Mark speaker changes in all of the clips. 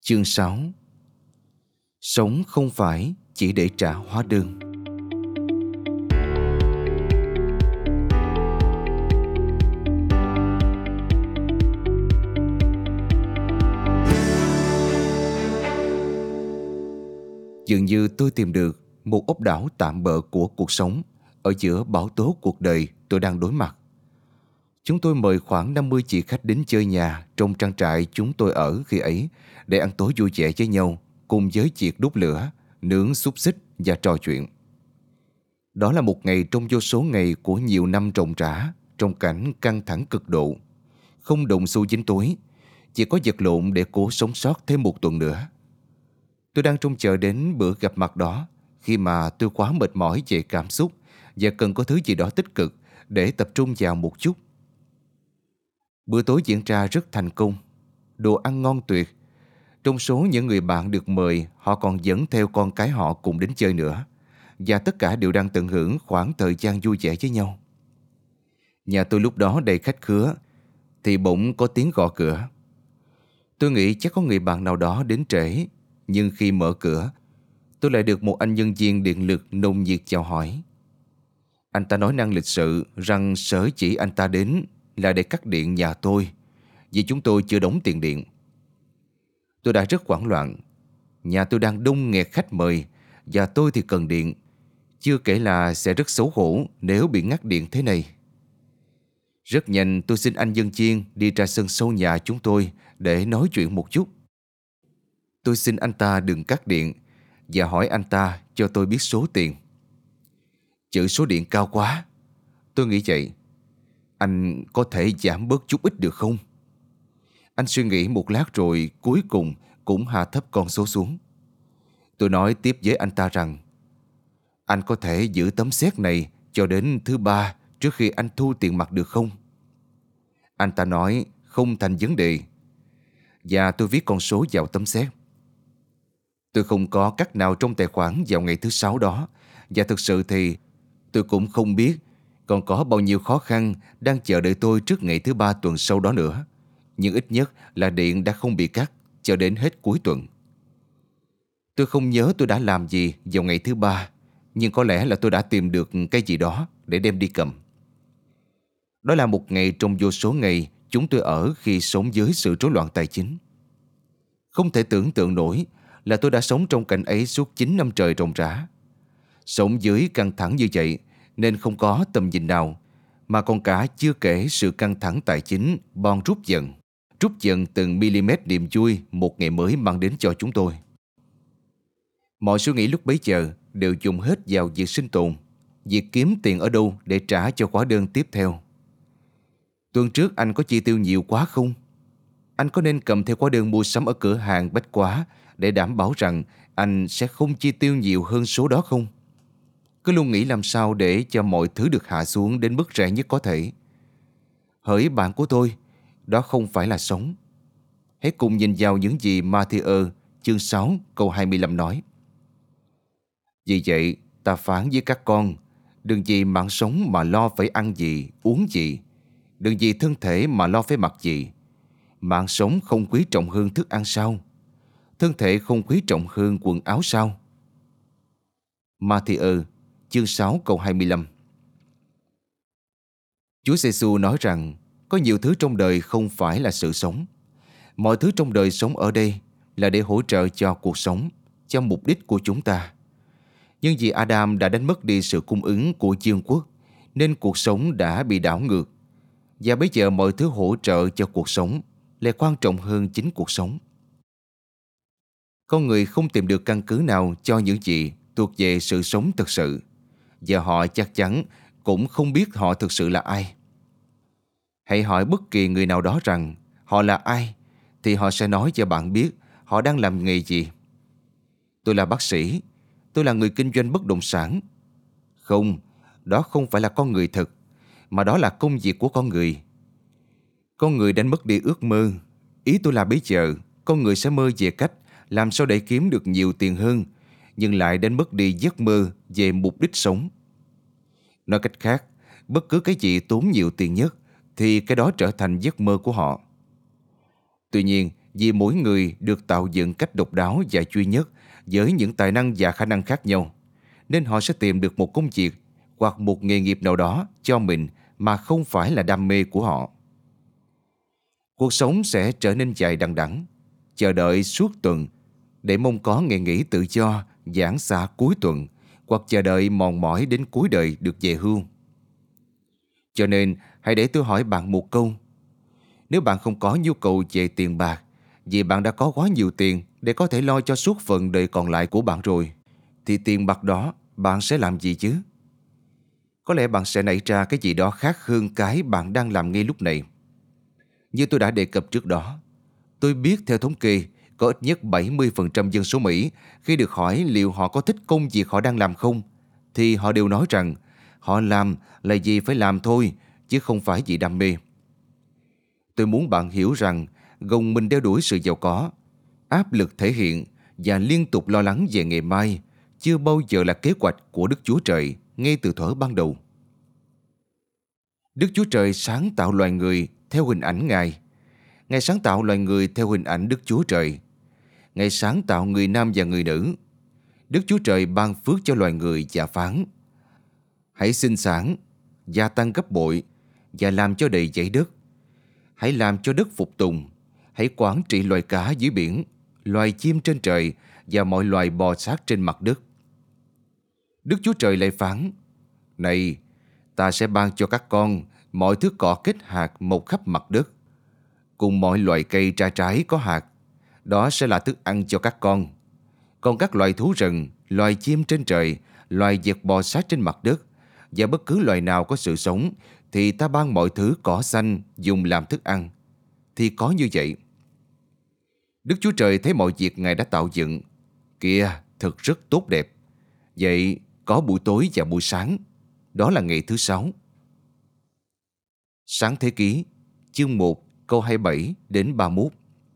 Speaker 1: Chương 6. Sống không phải chỉ để trả hóa đơn. Dường như tôi tìm được một ốc đảo tạm bợ của cuộc sống ở giữa bão tố cuộc đời tôi đang đối mặt. Chúng tôi mời khoảng 50 chị khách đến chơi nhà trong trang trại chúng tôi ở khi ấy để ăn tối vui vẻ với nhau, cùng với việc đốt lửa, nướng xúc xích và trò chuyện. Đó là một ngày trong vô số ngày của nhiều năm ròng rã trong cảnh căng thẳng cực độ. Không đồng xu dính túi, chỉ có vật lộn để cố sống sót thêm một tuần nữa. Tôi đang trông chờ đến bữa gặp mặt đó khi mà tôi quá mệt mỏi về cảm xúc và cần có thứ gì đó tích cực để tập trung vào một chút. Bữa tối diễn ra rất thành công, đồ ăn ngon tuyệt. Trong số những người bạn được mời, họ còn dẫn theo con cái họ cùng đến chơi nữa. Và tất cả đều đang tận hưởng khoảng thời gian vui vẻ với nhau. Nhà tôi lúc đó đầy khách khứa, thì bỗng có tiếng gõ cửa. Tôi nghĩ chắc có người bạn nào đó đến trễ, nhưng khi mở cửa, tôi lại được một anh nhân viên điện lực nồng nhiệt chào hỏi. Anh ta nói năng lịch sự rằng sở chỉ anh ta đến là để cắt điện nhà tôi, vì chúng tôi chưa đóng tiền điện. Tôi đã rất hoảng loạn. Nhà tôi đang đông nghẹt khách mời và tôi thì cần điện. Chưa kể là sẽ rất xấu hổ nếu bị ngắt điện thế này. Rất nhanh tôi xin anh nhân viên đi ra sân sau nhà chúng tôi để nói chuyện một chút. Tôi xin anh ta đừng cắt điện và hỏi anh ta cho tôi biết số tiền. Chữ số điện cao quá. Tôi nghĩ vậy. Anh có thể giảm bớt chút ít được không? Anh suy nghĩ một lát rồi cuối cùng cũng hạ thấp con số xuống. Tôi nói tiếp với anh ta rằng anh có thể giữ tấm séc này cho đến thứ ba trước khi anh thu tiền mặt được không? Anh ta nói không thành vấn đề. Và tôi viết con số vào tấm séc. Tôi không có cách nào trong tài khoản vào ngày thứ sáu đó. Và thực sự thì tôi cũng không biết còn có bao nhiêu khó khăn đang chờ đợi tôi trước ngày thứ ba tuần sau đó nữa. Nhưng ít nhất là điện đã không bị cắt cho đến hết cuối tuần. Tôi không nhớ tôi đã làm gì vào ngày thứ ba, nhưng có lẽ là tôi đã tìm được cái gì đó để đem đi cầm. Đó là một ngày trong vô số ngày chúng tôi ở khi sống dưới sự rối loạn tài chính. Không thể tưởng tượng nổi là tôi đã sống trong cảnh ấy suốt 9 năm trời ròng rã. Sống dưới căng thẳng như vậy nên không có tầm nhìn nào, mà còn cả chưa kể sự căng thẳng tài chính bon rút dần từng mm niềm vui một ngày mới mang đến cho chúng tôi. Mọi suy nghĩ lúc bấy giờ đều dùng hết vào việc sinh tồn, việc kiếm tiền ở đâu để trả cho hóa đơn tiếp theo. Tuần trước anh có chi tiêu nhiều quá không? Anh có nên cầm theo hóa đơn mua sắm ở cửa hàng bách hóa để đảm bảo rằng anh sẽ không chi tiêu nhiều hơn số đó không? Cứ luôn nghĩ làm sao để cho mọi thứ được hạ xuống đến mức rẻ nhất có thể. Hỡi bạn của tôi, đó không phải là sống. Hãy cùng nhìn vào những gì Matthew chương 6 câu 25 nói. Vì vậy, ta phán với các con, đừng vì mạng sống mà lo phải ăn gì, uống gì. Đừng vì thân thể mà lo phải mặc gì. Mạng sống không quý trọng hơn thức ăn sao? Thân thể không quý trọng hơn quần áo sao? Matthew chương 6 câu 25. Chúa Giêsu nói rằng có nhiều thứ trong đời không phải là sự sống. Mọi thứ trong đời sống ở đây là để hỗ trợ cho cuộc sống, cho mục đích của chúng ta. Nhưng vì Adam đã đánh mất đi sự cung ứng của dương quốc, nên cuộc sống đã bị đảo ngược. Và bây giờ mọi thứ hỗ trợ cho cuộc sống lại quan trọng hơn chính cuộc sống. Con người không tìm được căn cứ nào cho những gì thuộc về sự sống thực sự. Và họ chắc chắn cũng không biết họ thực sự là ai. Hãy hỏi bất kỳ người nào đó rằng họ là ai, thì họ sẽ nói cho bạn biết họ đang làm nghề gì. Tôi là bác sĩ. Tôi là người kinh doanh bất động sản. Không, đó không phải là con người thật, mà đó là công việc của con người. Con người đánh mất đi ước mơ. Ý tôi là bây giờ, con người sẽ mơ về cách làm sao để kiếm được nhiều tiền hơn, nhưng lại đánh mất đi giấc mơ về mục đích sống. Nói cách khác, bất cứ cái gì tốn nhiều tiền nhất thì cái đó trở thành giấc mơ của họ. Tuy nhiên, Vì mỗi người được tạo dựng cách độc đáo và duy nhất với những tài năng và khả năng khác nhau, nên họ sẽ tìm được một công việc hoặc một nghề nghiệp nào đó cho mình mà không phải là đam mê của họ. Cuộc sống sẽ trở nên dài đằng đẵng, chờ đợi suốt tuần để mong có ngày nghỉ tự do, giãn xả cuối tuần, hoặc chờ đợi mòn mỏi đến cuối đời được về hưu. Cho nên, hãy để tôi hỏi bạn một câu. Nếu bạn không có nhu cầu về tiền bạc, vì bạn đã có quá nhiều tiền để có thể lo cho suốt phần đời còn lại của bạn rồi, thì tiền bạc đó bạn sẽ làm gì chứ? Có lẽ bạn sẽ nảy ra cái gì đó khác hơn cái bạn đang làm ngay lúc này. Như tôi đã đề cập trước đó, tôi biết theo thống kê, có ít nhất 70% dân số Mỹ khi được hỏi liệu họ có thích công việc họ đang làm không, thì họ đều nói rằng họ làm là vì phải làm thôi, chứ không phải vì đam mê. Tôi muốn bạn hiểu rằng gồng mình đeo đuổi sự giàu có, áp lực thể hiện và liên tục lo lắng về ngày mai chưa bao giờ là kế hoạch của Đức Chúa Trời ngay từ thuở ban đầu. Đức Chúa Trời sáng tạo loài người theo hình ảnh Ngài. Ngài sáng tạo loài người theo hình ảnh Đức Chúa Trời. Ngài sáng tạo người nam và người nữ. Đức Chúa Trời ban phước cho loài người và phán: hãy sinh sản, gia tăng gấp bội và làm cho đầy dãy đất. Hãy làm cho đất phục tùng. Hãy quản trị loài cá dưới biển, loài chim trên trời và mọi loài bò sát trên mặt đất. Đức Chúa Trời lại phán: này, ta sẽ ban cho các con mọi thứ cỏ kết hạt mọc khắp mặt đất, cùng mọi loài cây ra trái có hạt. Đó sẽ là thức ăn cho các con. Còn các loài thú rừng, loài chim trên trời, loài vật bò sát trên mặt đất và bất cứ loài nào có sự sống thì ta ban mọi thứ cỏ xanh dùng làm thức ăn. Thì có như vậy. Đức Chúa Trời thấy mọi việc Ngài đã tạo dựng, kìa, thật rất tốt đẹp. Vậy có buổi tối và buổi sáng. Đó là ngày thứ 6. Sáng Thế Ký, chương 1, câu 27 đến 31.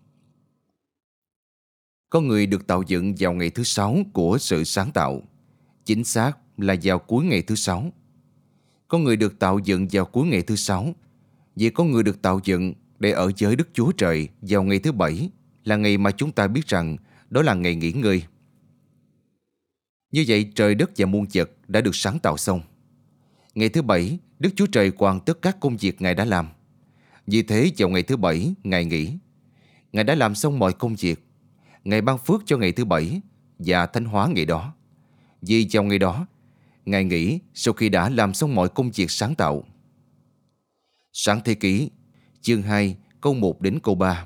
Speaker 1: Con người được tạo dựng vào ngày thứ 6 của sự sáng tạo. Chính xác là vào cuối ngày thứ 6. Con người được tạo dựng vào cuối ngày thứ 6. Vì con người được tạo dựng để ở với Đức Chúa Trời vào ngày thứ 7, là ngày mà chúng ta biết rằng đó là ngày nghỉ ngơi. Như vậy, trời đất và muôn vật đã được sáng tạo xong. Ngày thứ 7, Đức Chúa Trời hoàn tất các công việc Ngài đã làm. Vì thế, vào ngày thứ 7, Ngài nghỉ. Ngài đã làm xong mọi công việc. Ngài ban phước cho ngày thứ 7 và thánh hóa ngày đó. Vì vào ngày đó, Ngài nghỉ sau khi đã làm xong mọi công việc sáng tạo. Sáng Thế Ký, chương 2, câu 1 đến câu 3.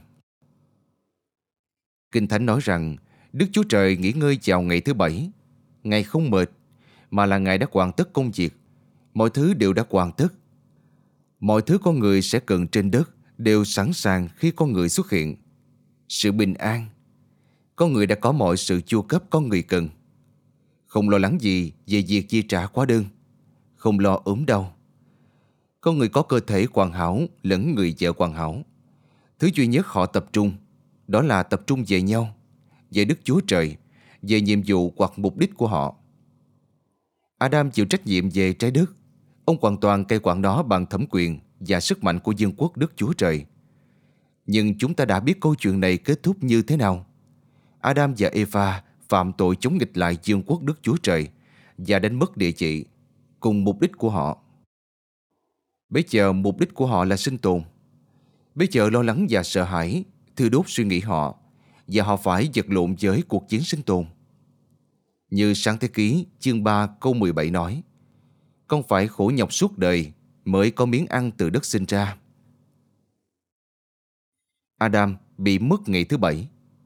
Speaker 1: Kinh Thánh nói rằng Đức Chúa Trời nghỉ ngơi vào ngày thứ 7. Ngài không mệt, mà là Ngài đã hoàn tất công việc. Mọi thứ đều đã hoàn tất. Mọi thứ con người sẽ cần trên đất đều sẵn sàng khi con người xuất hiện. Sự bình an. Con người đã có mọi sự chu cấp con người cần. Không lo lắng gì về việc chi trả hóa đơn. Không lo ốm đau. Con người có cơ thể hoàn hảo lẫn người vợ hoàn hảo. Thứ duy nhất họ tập trung, đó là tập trung về nhau, về Đức Chúa Trời, về nhiệm vụ hoặc mục đích của họ. Adam chịu trách nhiệm về trái đất. Ông hoàn toàn cai quản nó bằng thẩm quyền và sức mạnh của vương quốc Đức Chúa Trời. Nhưng chúng ta đã biết câu chuyện này kết thúc như thế nào. Adam và Eva phạm tội chống nghịch lại vương quốc Đức Chúa Trời và đánh mất địa vị cùng mục đích của họ. Bây giờ mục đích của họ là sinh tồn. Bây giờ lo lắng và sợ hãi thiêu đốt suy nghĩ họ, và họ phải vật lộn với cuộc chiến sinh tồn. Như Sáng Thế Ký chương 3 câu 17 nói: con phải khổ nhọc suốt đời mới có miếng ăn từ đất sinh ra. Adam bị mất ngày thứ 7.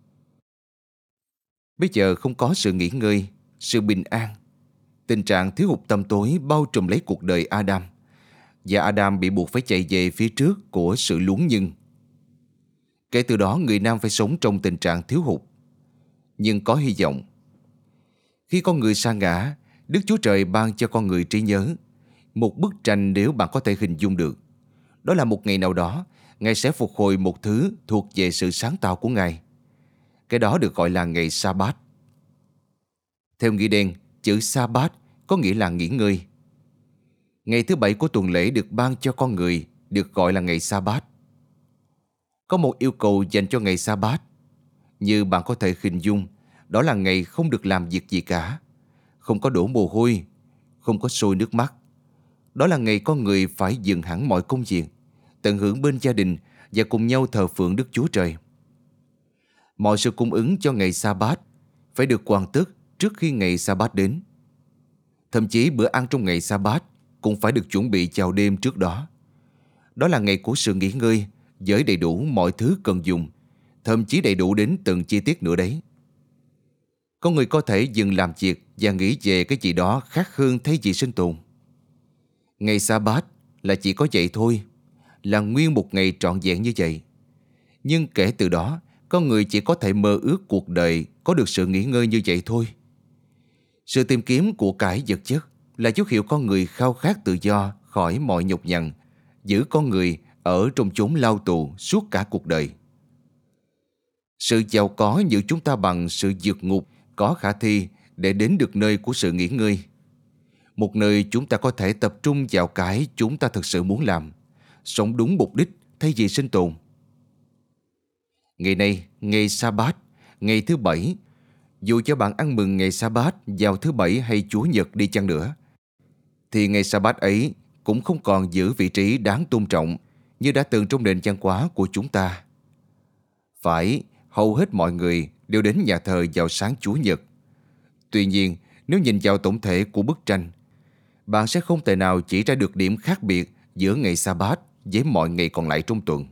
Speaker 1: Bây giờ không có sự nghỉ ngơi, sự bình an. Tình trạng thiếu hụt tăm tối bao trùm lấy cuộc đời Adam, và Adam bị buộc phải chạy về phía trước của sự luống nhưng. Kể từ đó, người nam phải sống trong tình trạng thiếu hụt. Nhưng có hy vọng. Khi con người sa ngã, Đức Chúa Trời ban cho con người trí nhớ. Một bức tranh nếu bạn có thể hình dung được. Đó là một ngày nào đó, Ngài sẽ phục hồi một thứ thuộc về sự sáng tạo của Ngài. Cái đó được gọi là ngày Sa-bát. Theo nghĩa đen, chữ Sa-bát có nghĩa là nghỉ ngơi. Ngày thứ 7 của tuần lễ được ban cho con người được gọi là ngày Sa-bát. Có một yêu cầu dành cho ngày sa-bát. Như bạn có thể hình dung, đó là ngày không được làm việc gì cả, không có đổ mồ hôi, không có sôi nước mắt. Đó là ngày con người phải dừng hẳn mọi công việc, tận hưởng bên gia đình và cùng nhau thờ phượng Đức Chúa Trời. Mọi sự cung ứng cho ngày sa-bát phải được hoàn tất trước khi ngày sa-bát đến. Thậm chí bữa ăn trong ngày sa-bát cũng phải được chuẩn bị chào đêm trước đó. Đó là ngày của sự nghỉ ngơi với đầy đủ mọi thứ cần dùng, thậm chí đầy đủ đến từng chi tiết nữa đấy. Con người có thể dừng làm việc và nghĩ về cái gì đó khác hơn thay vì sinh tồn. Ngày sa-bát là chỉ có vậy thôi, là nguyên một ngày trọn vẹn như vậy. Nhưng kể từ đó, con người chỉ có thể mơ ước cuộc đời có được sự nghỉ ngơi như vậy thôi. Sự tìm kiếm của cải vật chất là dấu hiệu con người khao khát tự do khỏi mọi nhọc nhằn, giữ con người ở trong chốn lao tù suốt cả cuộc đời. Sự giàu có giữ chúng ta bằng sự vượt ngục có khả thi để đến được nơi của sự nghỉ ngơi. Một nơi chúng ta có thể tập trung vào cái chúng ta thực sự muốn làm, sống đúng mục đích thay vì sinh tồn. Ngày nay, ngày sa-bát, ngày thứ bảy, dù cho bạn ăn mừng ngày sa-bát vào thứ bảy hay Chúa Nhật đi chăng nữa, thì ngày sa-bát ấy cũng không còn giữ vị trí đáng tôn trọng như đã từng trong nền văn hóa của chúng ta. Phải, hầu hết mọi người đều đến nhà thờ vào sáng Chủ nhật. Tuy nhiên, nếu nhìn vào tổng thể của bức tranh, bạn sẽ không thể nào chỉ ra được điểm khác biệt giữa ngày sa-bát với mọi ngày còn lại trong tuần.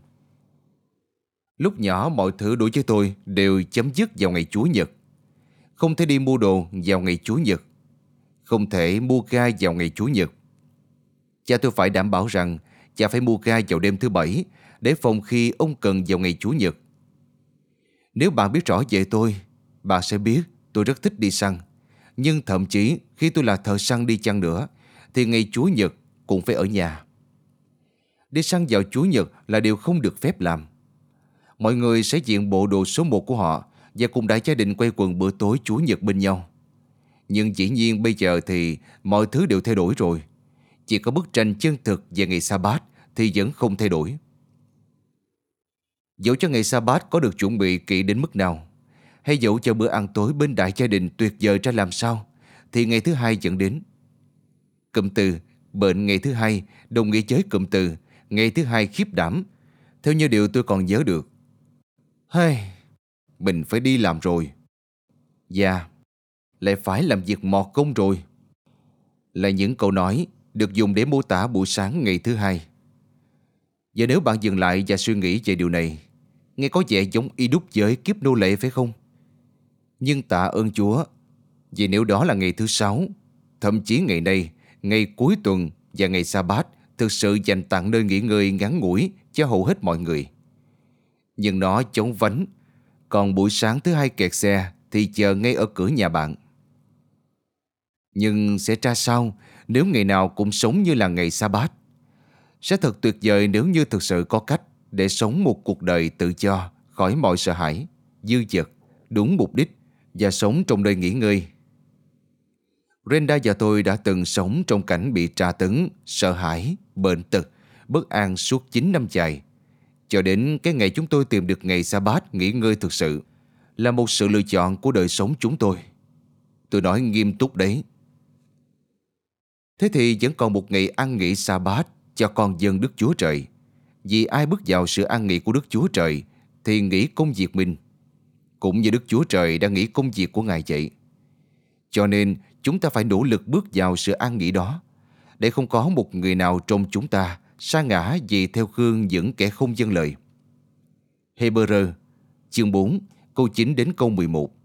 Speaker 1: Lúc nhỏ mọi thứ đối với tôi đều chấm dứt vào ngày Chủ nhật. Không thể đi mua đồ vào ngày Chủ nhật. Không thể mua ga vào ngày Chủ nhật. Cha tôi phải đảm bảo rằng cha phải mua ga vào đêm thứ bảy để phòng khi ông cần vào ngày Chủ nhật. Nếu bạn biết rõ về tôi, bạn sẽ biết tôi rất thích đi săn. Nhưng thậm chí khi tôi là thợ săn đi chăng nữa, thì ngày Chủ nhật cũng phải ở nhà. Đi săn vào Chủ nhật là điều không được phép làm. Mọi người sẽ diện bộ đồ số 1 của họ và cùng đại gia đình quay quần bữa tối Chủ nhật bên nhau. Nhưng dĩ nhiên bây giờ thì mọi thứ đều thay đổi rồi. Chỉ có bức tranh chân thực về ngày sa-bát thì vẫn không thay đổi. Dẫu cho ngày sa-bát có được chuẩn bị kỹ đến mức nào, hay dẫu cho bữa ăn tối bên đại gia đình tuyệt vời ra làm sao, thì ngày thứ hai vẫn đến. Cụm từ bệnh ngày thứ hai đồng nghĩa với cụm từ ngày thứ hai khiếp đảm, theo như điều tôi còn nhớ được. Mình phải đi làm rồi. Dạ, lại phải làm việc mọt công rồi. Là những câu nói được dùng để mô tả buổi sáng ngày thứ hai. Và nếu bạn dừng lại và suy nghĩ về điều này, nghe có vẻ giống y đúc với kiếp nô lệ phải không? Nhưng tạ ơn Chúa, vì nếu đó là ngày thứ sáu, thậm chí ngày nay, ngày cuối tuần và ngày sa-bát thực sự dành tặng nơi nghỉ ngơi ngắn ngủi cho hầu hết mọi người. Nhưng nó trống vánh, còn buổi sáng thứ hai kẹt xe thì chờ ngay ở cửa nhà bạn. Nhưng sẽ ra sao nếu ngày nào cũng sống như là ngày sa-bát? Sẽ thật tuyệt vời nếu như thực sự có cách để sống một cuộc đời tự do khỏi mọi sợ hãi, dư dật, đúng mục đích và sống trong nơi nghỉ ngơi. Brenda và tôi đã từng sống trong cảnh bị tra tấn, sợ hãi, bệnh tật, bất an suốt 9 năm dài. Cho đến cái ngày chúng tôi tìm được ngày sa-bát nghỉ ngơi thực sự là một sự lựa chọn của đời sống chúng tôi. Tôi nói nghiêm túc đấy. Thế thì vẫn còn một ngày ăn nghỉ sa-bát cho con dân Đức Chúa Trời. Vì ai bước vào sự ăn nghỉ của Đức Chúa Trời thì nghỉ công việc mình, cũng như Đức Chúa Trời đã nghỉ công việc của Ngài vậy. Cho nên chúng ta phải nỗ lực bước vào sự an nghỉ đó, để không có một người nào trong chúng ta sa ngã vì theo khương những kẻ không vâng lời. Hebrew, chương 4, câu 9 đến câu 11.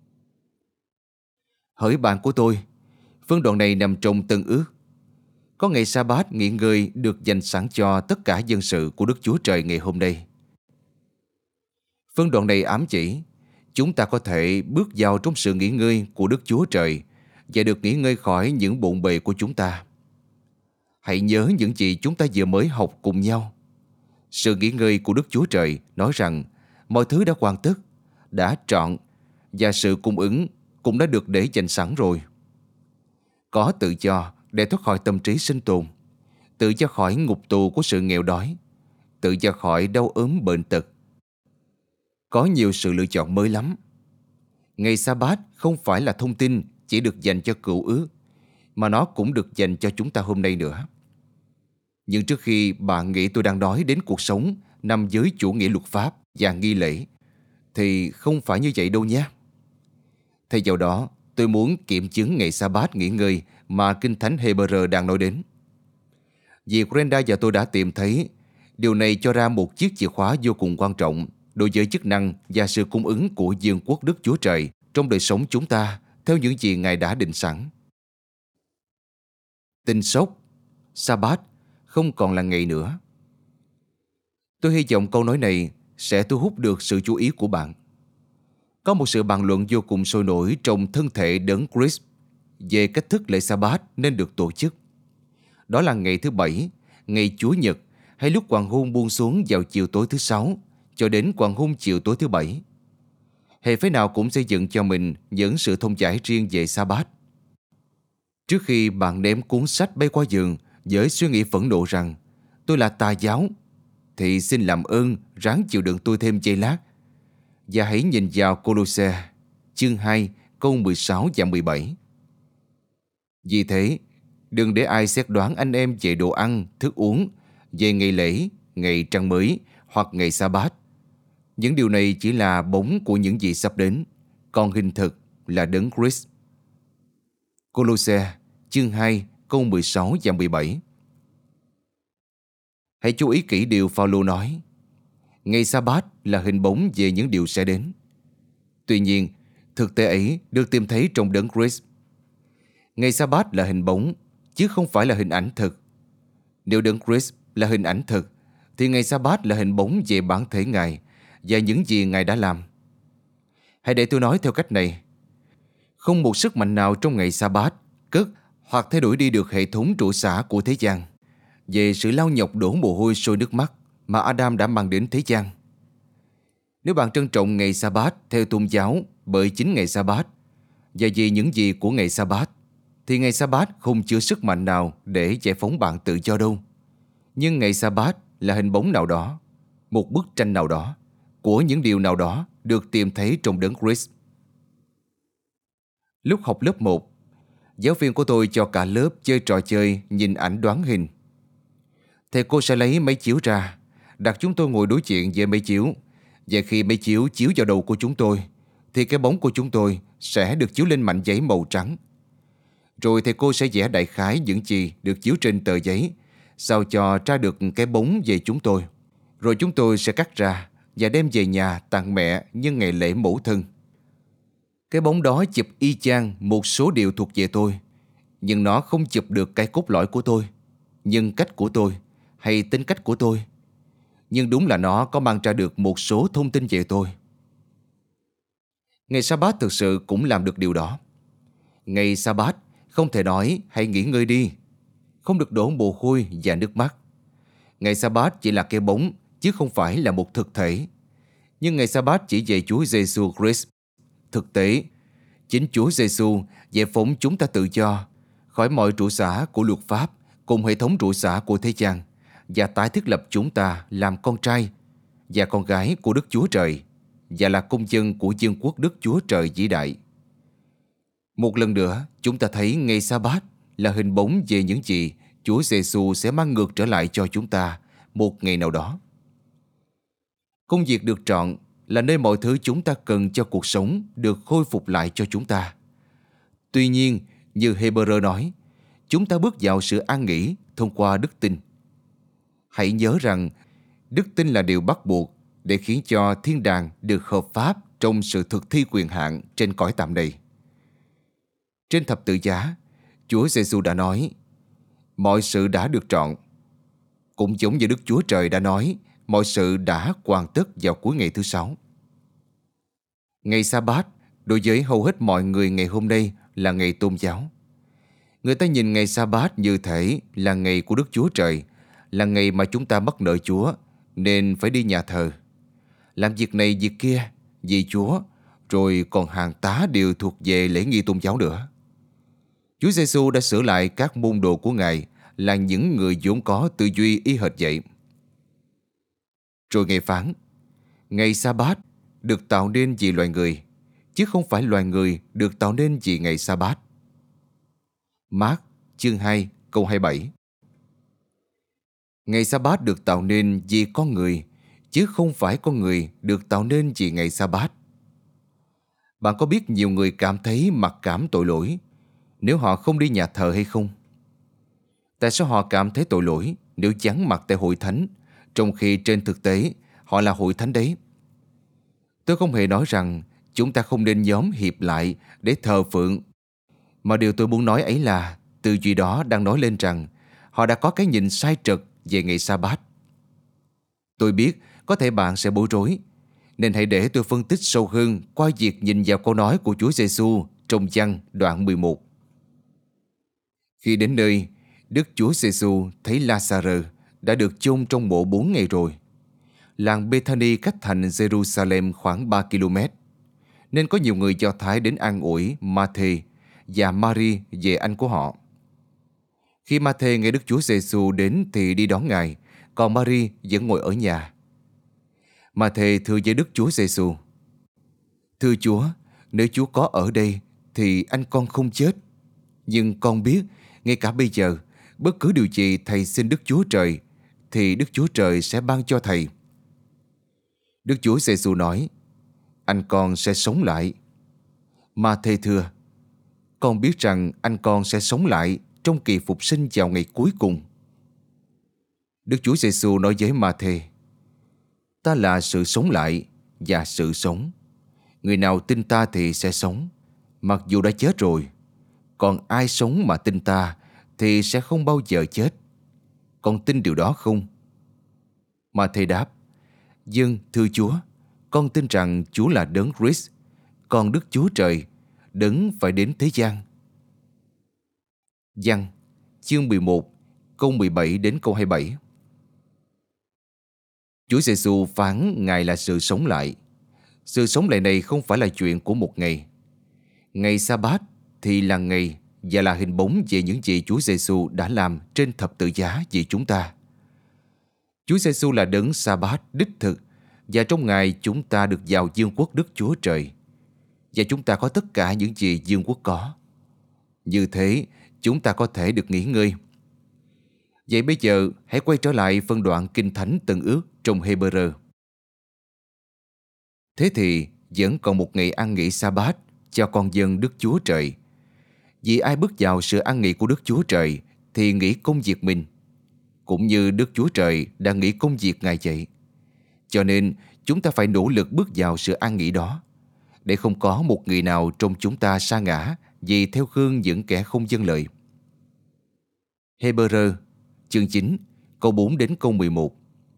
Speaker 1: Hỡi bạn của tôi, phân đoạn này nằm trong Tân Ước. Có ngày sa-bát nghỉ ngơi được dành sẵn cho tất cả dân sự của Đức Chúa Trời ngày hôm nay. Phân đoạn này ám chỉ chúng ta có thể bước vào trong sự nghỉ ngơi của Đức Chúa Trời và được nghỉ ngơi khỏi những bộn bề của chúng ta. Hãy nhớ những gì chúng ta vừa mới học cùng nhau. Sự nghỉ ngơi của Đức Chúa Trời nói rằng mọi thứ đã hoàn tất, đã trọn và sự cung ứng cũng đã được để dành sẵn rồi. Có tự do để thoát khỏi tâm trí sinh tồn, tự do khỏi ngục tù của sự nghèo đói, tự do khỏi đau ốm bệnh tật, Có nhiều sự lựa chọn mới lắm. Ngày Sa-bát không phải là thông tin chỉ được dành cho cựu ước, mà nó cũng được dành cho chúng ta hôm nay nữa. Nhưng trước khi bạn nghĩ tôi đang nói đến cuộc sống nằm dưới chủ nghĩa luật pháp và nghi lễ, thì không phải như vậy đâu nhé. Thay vào đó, tôi muốn kiểm chứng ngày Sa-bát nghỉ ngơi mà Kinh Thánh Hebrew đang nói đến. Vì Brenda và tôi đã tìm thấy, điều này cho ra một chiếc chìa khóa vô cùng quan trọng đối với chức năng và sự cung ứng của vương quốc Đức Chúa Trời trong đời sống chúng ta theo những gì Ngài đã định sẵn. Tin sốc, Sa-bát không còn là ngày nữa. Tôi hy vọng câu nói này sẽ thu hút được sự chú ý của bạn. Có một sự bàn luận vô cùng sôi nổi trong thân thể đấng Christ về cách thức lễ Sa-bát nên được tổ chức. Đó là ngày thứ Bảy, ngày Chúa Nhật hay lúc hoàng hôn buông xuống vào chiều tối thứ Sáu cho đến hoàng hôn chiều tối thứ Bảy. Hệ phái nào cũng xây dựng cho mình những sự thông giải riêng về Sa-bát. Trước khi bạn ném cuốn sách bay qua giường với suy nghĩ phẫn nộ rằng tôi là tà giáo, thì xin làm ơn ráng chịu đựng tôi thêm giây lát và hãy nhìn vào Cô-lô-se chương 2 câu 16 và 17. Vì thế, đừng để ai xét đoán anh em về đồ ăn, thức uống, về ngày lễ, ngày trăng mới hoặc ngày Sa-bát. Những điều này chỉ là bóng của những gì sắp đến, còn hình thực là đấng Christ. Cô-lô-se chương 2 câu 16 và 17. Hãy chú ý kỹ điều Phao-lô nói. Ngày Sa-bát là hình bóng về những điều sẽ đến. Tuy nhiên, thực tế ấy được tìm thấy trong đấng Christ. Ngày Sa-bát là hình bóng, chứ không phải là hình ảnh thực. Nếu đấng Christ là hình ảnh thực, thì ngày Sa-bát là hình bóng về bản thể Ngài và những gì Ngài đã làm. Hãy để tôi nói theo cách này. Không một sức mạnh nào trong ngày Sa-bát cất hoặc thay đổi đi được hệ thống trụ xả của thế gian về sự lao nhọc đổ mồ hôi sôi nước mắt mà Adam đã mang đến thế gian. Nếu bạn trân trọng ngày Sa-bát theo tôn giáo bởi chính ngày Sa-bát và vì những gì của ngày Sa-bát, thì ngày Sa-bát không chứa sức mạnh nào để giải phóng bạn tự do đâu. Nhưng ngày Sa-bát là hình bóng nào đó, một bức tranh nào đó, của những điều nào đó được tìm thấy trong đấng Christ. Lúc học lớp 1, giáo viên của tôi cho cả lớp chơi trò chơi nhìn ảnh đoán hình. Thầy cô sẽ lấy máy chiếu ra, đặt chúng tôi ngồi đối diện về máy chiếu, và khi máy chiếu chiếu vào đầu của chúng tôi, thì cái bóng của chúng tôi sẽ được chiếu lên mảnh giấy màu trắng. Rồi thầy cô sẽ vẽ đại khái những gì được chiếu trên tờ giấy, sao cho ra được cái bóng về chúng tôi. Rồi chúng tôi sẽ cắt ra và đem về nhà tặng mẹ nhân ngày lễ mẫu thân. Cái bóng đó chụp y chang một số điều thuộc về tôi, nhưng nó không chụp được cái cốt lõi của tôi, nhân cách của tôi hay tính cách của tôi. Nhưng đúng là nó có mang ra được một số thông tin về tôi. Ngày Sa-bát thực sự cũng làm được điều đó. Ngày Sa-bát không thể nói hãy nghỉ ngơi đi, không được đổ mồ hôi và nước mắt. Ngày Sa-bát chỉ là cái bóng, chứ không phải là một thực thể. Nhưng ngày Sa-bát chỉ về Chúa Giêsu Christ. Thực tế, chính Chúa Giêsu giải phóng chúng ta tự do khỏi mọi trụ xả của luật pháp cùng hệ thống trụ xả của thế gian và tái thiết lập chúng ta làm con trai và con gái của Đức Chúa Trời và là công dân của vương quốc Đức Chúa Trời vĩ đại. Một lần nữa, chúng ta thấy ngày Sa-bát là hình bóng về những gì Chúa Giêsu sẽ mang ngược trở lại cho chúng ta một ngày nào đó. Công việc được chọn là nơi mọi thứ chúng ta cần cho cuộc sống được khôi phục lại cho chúng ta. Tuy nhiên, như Hebrew nói, chúng ta bước vào sự an nghỉ thông qua đức tin. Hãy nhớ rằng, đức tin là điều bắt buộc để khiến cho thiên đàng được hợp pháp trong sự thực thi quyền hạn trên cõi tạm này. Trên thập tự giá, Chúa Giêsu đã nói, mọi sự đã được trọn. Cũng giống như Đức Chúa Trời đã nói, mọi sự đã hoàn tất vào cuối ngày thứ 6. Ngày Sa-bát đối với hầu hết mọi người ngày hôm nay là ngày tôn giáo. Người ta nhìn ngày Sa-bát như thể là ngày của Đức Chúa Trời, là ngày mà chúng ta mắc nợ Chúa, nên phải đi nhà thờ, làm việc này việc kia vì Chúa, rồi còn hàng tá điều thuộc về lễ nghi tôn giáo nữa. Chúa Giêsu đã sửa lại các môn đồ của Ngài là những người vốn có tư duy y hệt vậy. Rồi Ngài phán, ngày Sa-bát được tạo nên vì loài người, chứ không phải loài người được tạo nên vì ngày Sa-bát. Mác chương 2 câu 27. Ngày Sa-bát được tạo nên vì con người, chứ không phải con người được tạo nên vì ngày Sa-bát. Bạn có biết nhiều người cảm thấy mặc cảm tội lỗi nếu họ không đi nhà thờ hay không? Tại sao họ cảm thấy tội lỗi nếu vắng mặt tại hội thánh, trong khi trên thực tế họ là hội thánh đấy? Tôi không hề nói rằng chúng ta không nên nhóm hiệp lại để thờ phượng, mà điều tôi muốn nói ấy là tư duy đó đang nói lên rằng họ đã có cái nhìn sai trật về ngày Sa-bát. Tôi biết có thể bạn sẽ bối rối, nên hãy để tôi phân tích sâu hơn qua việc nhìn vào câu nói của Chúa Giêsu trong Giăng đoạn 11. Khi đến nơi, Đức Chúa Giêsu thấy La-sa-rơ đã được chôn trong mộ 4 ngày rồi. Làng Bethany cách thành Jerusalem khoảng 3 km, nên có nhiều người Do Thái đến an ủi Ma-thê và Mary về anh của họ. Khi Ma-thê nghe Đức Chúa Giêsu đến thì đi đón Ngài, còn Mary vẫn ngồi ở nhà. Ma-thê thưa với Đức Chúa Giêsu: Thưa Chúa, nếu Chúa có ở đây thì anh con không chết. Nhưng con biết, ngay cả bây giờ, bất cứ điều gì thầy xin Đức Chúa Trời, thì Đức Chúa Trời sẽ ban cho thầy. Đức Chúa Giêsu nói: Anh con sẽ sống lại. Ma-thê thưa: Con biết rằng anh con sẽ sống lại trong kỳ phục sinh vào ngày cuối cùng. Đức Chúa Giêsu nói với Ma-thê: Ta là sự sống lại và sự sống. Người nào tin ta thì sẽ sống, mặc dù đã chết rồi. Còn ai sống mà tin ta thì sẽ không bao giờ chết. Con tin điều đó không? Ma-thê đáp: Vâng, thưa Chúa, con tin rằng Chúa là Đấng Christ, con Đức Chúa Trời, Đấng phải đến thế gian. Giăng chương 11 câu 17 đến câu 27. Chúa Giêsu phán Ngài là sự sống lại. Sự sống lại này không phải là chuyện của một ngày. Ngày Sa-bát thì là ngày và là hình bóng về những gì Chúa Giêsu đã làm trên thập tự giá vì chúng ta. Chúa Giêsu là Đấng Sa-bát đích thực, và trong Ngài chúng ta được vào vương quốc Đức Chúa Trời, và chúng ta có tất cả những gì vương quốc có. Như thế, chúng ta có thể được nghỉ ngơi. Vậy bây giờ, hãy quay trở lại phân đoạn Kinh Thánh Tân Ước trong Hê-bơ-rơ. Thế thì, vẫn còn một ngày an nghỉ Sa-bát cho con dân Đức Chúa Trời. Vì ai bước vào sự an nghỉ của Đức Chúa Trời thì nghỉ công việc mình, cũng như Đức Chúa Trời đã nghỉ công việc Ngài vậy. Cho nên, chúng ta phải nỗ lực bước vào sự an nghỉ đó, để không có một người nào trong chúng ta sa ngã vì theo gương những kẻ không vâng lời. Hê-bơ-rơ chương 9 câu 4 đến câu 11.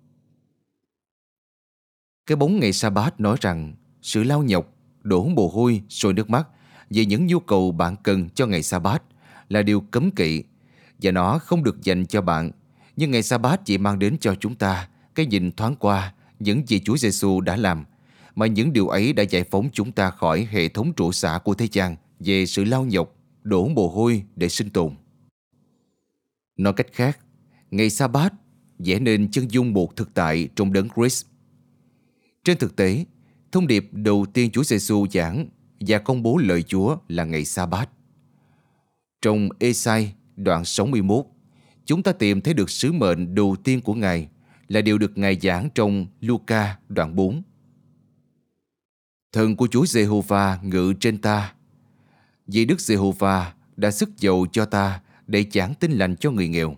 Speaker 1: Cái bóng ngày Sa-bát nói rằng sự lao nhọc, đổ mồ hôi, sôi nước mắt về những nhu cầu bạn cần cho ngày Sa-bát là điều cấm kỵ, và nó không được dành cho bạn. Nhưng ngày Sa-bát chỉ mang đến cho chúng ta cái nhìn thoáng qua những gì Chúa Giêsu đã làm, mà những điều ấy đã giải phóng chúng ta khỏi hệ thống trụ xạ của thế gian về sự lao nhọc, đổ mồ hôi để sinh tồn. Nói cách khác, ngày Sa-bát vẽ nên chân dung một thực tại trong Đấng Christ. Trên thực tế, thông điệp đầu tiên Chúa Giêsu giảng và công bố lời Chúa là ngày Sa-bát. Trong Ê-sai đoạn 61, chúng ta tìm thấy được sứ mệnh đầu tiên của Ngài là điều được Ngài giảng trong Luca đoạn 4. Thần của Chúa Giê-hô-va ngự trên ta, vì Đức Giê-hô-va đã sức dầu cho ta để giảng tin lành cho người nghèo.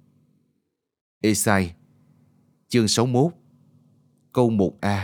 Speaker 1: Ê-sai chương 61 câu 1a.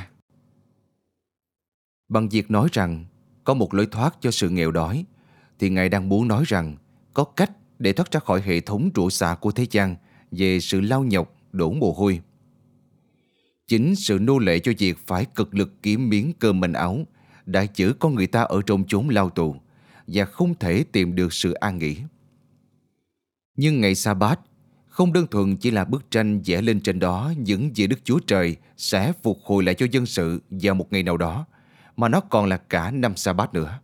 Speaker 1: Bằng việc nói rằng có một lối thoát cho sự nghèo đói, thì Ngài đang muốn nói rằng có cách để thoát ra khỏi hệ thống trụ xạ của thế gian về sự lao nhọc, đổ mồ hôi. Chính sự nô lệ cho việc phải cực lực kiếm miếng cơm manh áo đã giữ con người ta ở trong chốn lao tù và không thể tìm được sự an nghỉ. Nhưng ngày Sa-bát không đơn thuần chỉ là bức tranh vẽ lên trên đó những gì Đức Chúa Trời sẽ phục hồi lại cho dân sự vào một ngày nào đó, mà nó còn là cả năm Sa-bát nữa.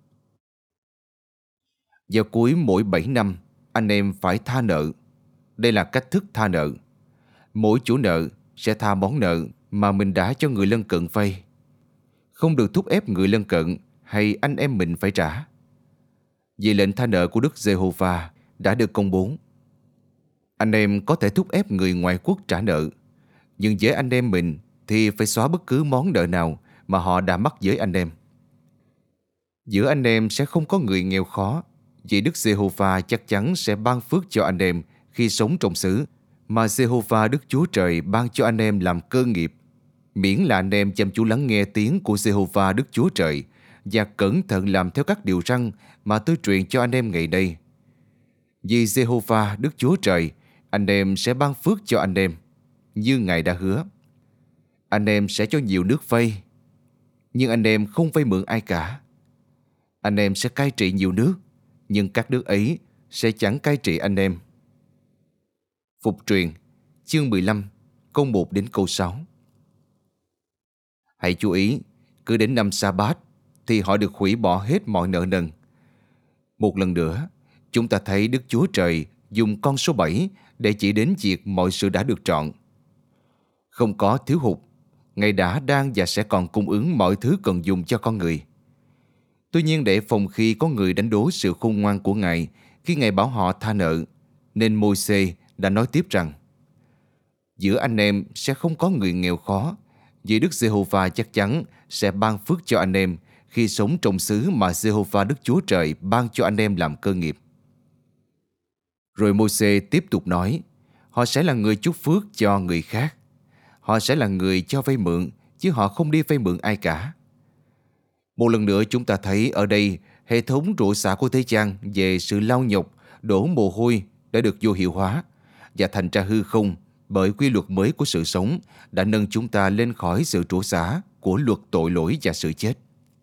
Speaker 1: Vào cuối mỗi 7 năm, anh em phải tha nợ. Đây là cách thức tha nợ. Mỗi chủ nợ sẽ tha món nợ mà mình đã cho người lân cận vay. không được thúc ép người lân cận hay anh em mình phải trả. Vì lệnh tha nợ của Đức Giê-hô-va đã được công bố. Anh em có thể thúc ép người ngoại quốc trả nợ, nhưng với anh em mình thì phải xóa bất cứ món nợ nào mà họ đã mắc với anh em. Giữa anh em sẽ không có người nghèo khó, vì Đức Giê-hô-va chắc chắn sẽ ban phước cho anh em khi sống trong xứ mà Giê-hô-va Đức Chúa Trời ban cho anh em làm cơ nghiệp, miễn là anh em chăm chú lắng nghe tiếng của Giê-hô-va Đức Chúa Trời và cẩn thận làm theo các điều răn mà tôi truyền cho anh em ngày nay. Vì Giê-hô-va Đức Chúa Trời, anh em sẽ ban phước cho anh em, như Ngài đã hứa. Anh em sẽ cho nhiều nước vay, nhưng anh em không vay mượn ai cả. Anh em sẽ cai trị nhiều nước, nhưng các nước ấy sẽ chẳng cai trị anh em. Phục truyền, chương 15, câu 1 đến câu 6. Hãy chú ý, cứ đến năm Sa-bát thì họ được hủy bỏ hết mọi nợ nần. Một lần nữa, chúng ta thấy Đức Chúa Trời dùng con số 7 để chỉ đến việc mọi sự đã được trọn. Không có thiếu hụt, Ngài đã, đang và sẽ còn cung ứng mọi thứ cần dùng cho con người. Tuy nhiên, để phòng khi có người đánh đố sự khôn ngoan của Ngài khi Ngài bảo họ tha nợ, nên Môi-se đã nói tiếp rằng: giữa anh em sẽ không có người nghèo khó, vì Đức Giê-hô-va chắc chắn sẽ ban phước cho anh em khi sống trong xứ mà Giê-hô-va Đức Chúa Trời ban cho anh em làm cơ nghiệp. Rồi Môi-se tiếp tục nói: họ sẽ là người chúc phước cho người khác. Họ sẽ là người cho vay mượn, chứ họ không đi vay mượn ai cả. Một lần nữa chúng ta thấy ở đây hệ thống rủa xả của thế gian về sự lao nhọc, đổ mồ hôi đã được vô hiệu hóa và thành ra hư không bởi quy luật mới của sự sống đã nâng chúng ta lên khỏi sự rủa xả của luật tội lỗi và sự chết.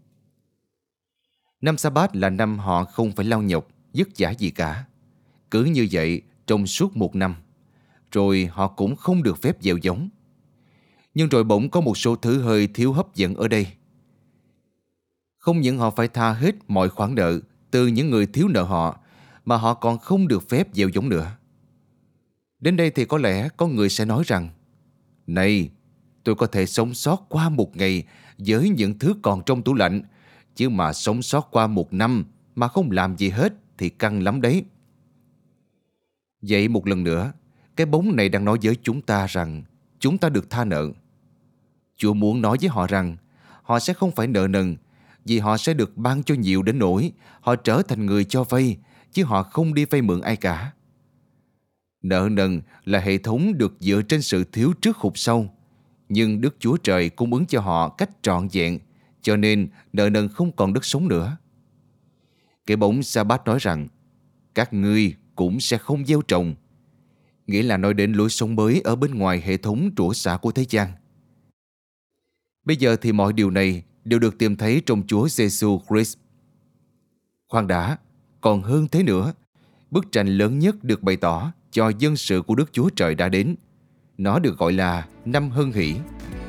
Speaker 1: Năm Sa-bát là năm họ không phải lao nhọc, vất vả gì cả. Cứ như vậy trong suốt một năm, rồi họ cũng không được phép gieo giống. Nhưng rồi bỗng có một số thứ hơi thiếu hấp dẫn ở đây. Không những họ phải tha hết mọi khoản nợ từ những người thiếu nợ họ, mà họ còn không được phép gieo giống nữa. Đến đây thì có lẽ có người sẽ nói rằng: này, tôi có thể sống sót qua một ngày với những thứ còn trong tủ lạnh, chứ mà sống sót qua một năm mà không làm gì hết thì căng lắm đấy. Vậy một lần nữa, cái bóng này đang nói với chúng ta rằng chúng ta được tha nợ. Chúa muốn nói với họ rằng họ sẽ không phải nợ nần, vì họ sẽ được ban cho nhiều đến nỗi họ trở thành người cho vay, chứ họ không đi vay mượn ai cả. Nợ nần là hệ thống được dựa trên sự thiếu trước hụt sau, nhưng Đức Chúa Trời cung ứng cho họ cách trọn vẹn, cho nên nợ nần không còn đất sống nữa. Cái bóng Sa-bát nói rằng các ngươi cũng sẽ không gieo trồng, nghĩa là nói đến lối sống mới ở bên ngoài hệ thống rủa xả của thế gian. Bây giờ thì mọi điều này đều được tìm thấy trong Chúa Giêsu Christ. Khoan đã, còn hơn thế nữa, bức tranh lớn nhất được bày tỏ cho dân sự của Đức Chúa Trời đã đến. Nó được gọi là năm Hân Hỷ.